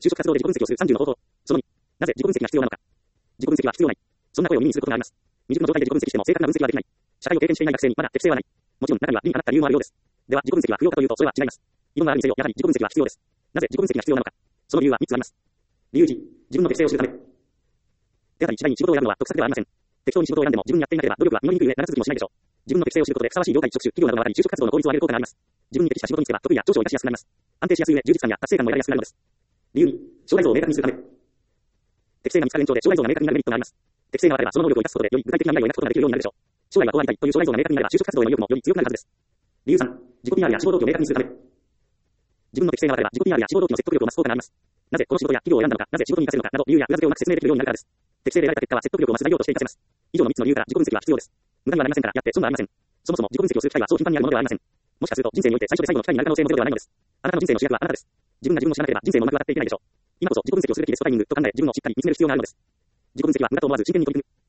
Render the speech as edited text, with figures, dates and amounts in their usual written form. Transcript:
就職活動で自己分析をする30の方法。その2。なぜ自己分析が必要なのか。自己分析は必要ない。そんな声を耳にすることがあります。未熟の状態で自己分析しても正確な分析はできない。社会を経験していない学生にまだ適性はない。もちろん中には理にかなった理由もあるようです。では自己分析は不要かというとそれは違います。異論があるにせよやはり自己分析は必要です。なぜ自己分析が必要なのか。その理由は3つあります。理由1、自分の適性を知るため。手当たり次第に仕事を選ぶのは得策ではありません。適当に仕事を選んでも自分にやっていなければ努力は実りにくい上長続きもしないでしょう。自分の適性を知ることでふさわしい業界、職種、企業などの中に就職活動の効率を上げる効果があります。自分に適した仕事に就けば得意や長所を生かしやすくなります。安定しやすい上、充実感や達成感も得られやすくなるのです。理由2、将来像を明確にするため。適性が見つかる延長で将来像が明確になるメリットがあります。適性があればその能力を生かすことでより具体的な未来を描くことができるようになるでしょう。将来はこうありたいという将来像が明確になれば就職活動への意欲もより強くなるはずです。理由3、自己 PR や志望動機を明確にするため。自分の適性があれば自己 PR や志望動機の説得力を増す効果があります。なぜこの仕事や企業を選んだのか、なぜ仕事に活かせるのかなど理由や裏付けをうまく説明できるようになるからです。適性で得られた結果は説得力を増す材料として活かせます。以上の3つの理由から自己分析は必要です。無駄にはなりませんからやって損はありません。そもそも自己分析をする機会はそう頻繁にあるものではありません。もしかすると人生において最初で最後の機会になる可能性もゼロではないのです。あなたの人生の主役はあなたです。自分が自分を知らなければ人生もうまく渡っていけないでしょう。今こそ自己分析をするべきベストタイミングと考え自分をしっかり見つめる必要があるのです。自己分析は無駄と思わず真剣に取り組む。